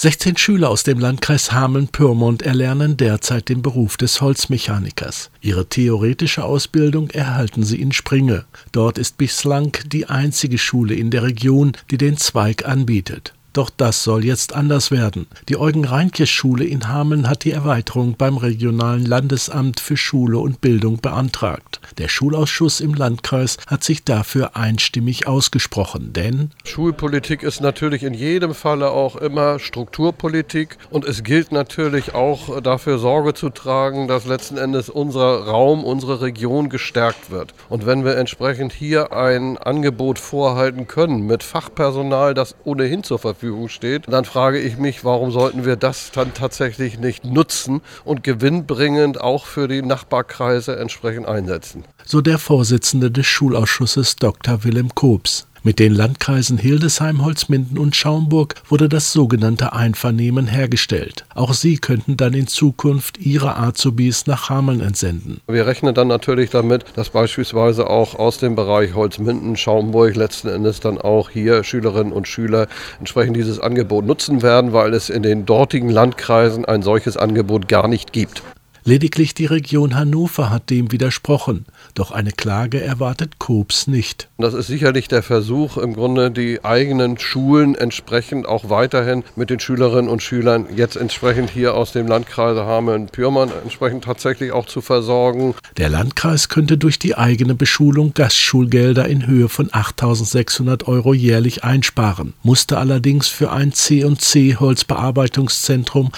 16 Schüler aus dem Landkreis Hameln-Pyrmont erlernen derzeit den Beruf des Holzmechanikers. Ihre theoretische Ausbildung erhalten sie in Springe. Dort ist bislang die einzige Schule in der Region, die den Zweig anbietet. Doch das soll jetzt anders werden. Die Eugen-Reinke-Schule in Hameln hat die Erweiterung beim regionalen Landesamt für Schule und Bildung beantragt. Der Schulausschuss im Landkreis hat sich dafür einstimmig ausgesprochen, denn Schulpolitik ist natürlich in jedem Falle auch immer Strukturpolitik und es gilt natürlich auch dafür Sorge zu tragen, dass letzten Endes unser Raum, unsere Region gestärkt wird. Und wenn wir entsprechend hier ein Angebot vorhalten können mit Fachpersonal, das ohnehin zur Verfügung steht, dann frage ich mich, warum sollten wir das dann tatsächlich nicht nutzen und gewinnbringend auch für die Nachbarkreise entsprechend einsetzen. So der Vorsitzende des Schulausschusses Dr. Willem Koops. Mit den Landkreisen Hildesheim, Holzminden und Schaumburg wurde das sogenannte Einvernehmen hergestellt. Auch sie könnten dann in Zukunft ihre Azubis nach Hameln entsenden. Wir rechnen dann natürlich damit, dass beispielsweise auch aus dem Bereich Holzminden, Schaumburg letzten Endes dann auch hier Schülerinnen und Schüler entsprechend dieses Angebot nutzen werden, weil es in den dortigen Landkreisen ein solches Angebot gar nicht gibt. Lediglich die Region Hannover hat dem widersprochen. Doch eine Klage erwartet Koops nicht. Das ist sicherlich der Versuch, im Grunde die eigenen Schulen entsprechend auch weiterhin mit den Schülerinnen und Schülern jetzt entsprechend hier aus dem Landkreis Hameln-Pyrmont entsprechend tatsächlich auch zu versorgen. Der Landkreis könnte durch die eigene Beschulung Gastschulgelder in Höhe von 8.600 € jährlich einsparen, musste allerdings für ein C&C Holzbearbeitungszentrum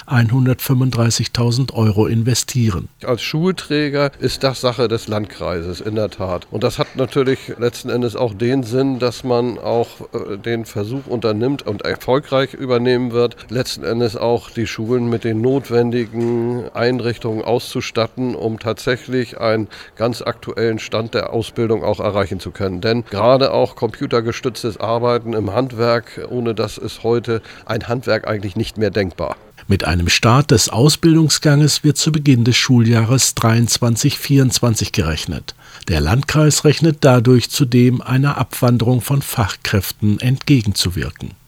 135.000 € investieren. Als Schulträger ist das Sache des Landkreises, in der Tat. Und das hat natürlich letzten Endes auch den Sinn, dass man auch den Versuch unternimmt und erfolgreich übernehmen wird, letzten Endes auch die Schulen mit den notwendigen Einrichtungen auszustatten, um tatsächlich einen ganz aktuellen Stand der Ausbildung auch erreichen zu können. Denn gerade auch computergestütztes Arbeiten im Handwerk, ohne das ist heute ein Handwerk eigentlich nicht mehr denkbar. Mit einem Start des Ausbildungsganges wird zu Beginn des Schuljahres 23/24 gerechnet. Der Landkreis rechnet dadurch zudem einer Abwanderung von Fachkräften entgegenzuwirken.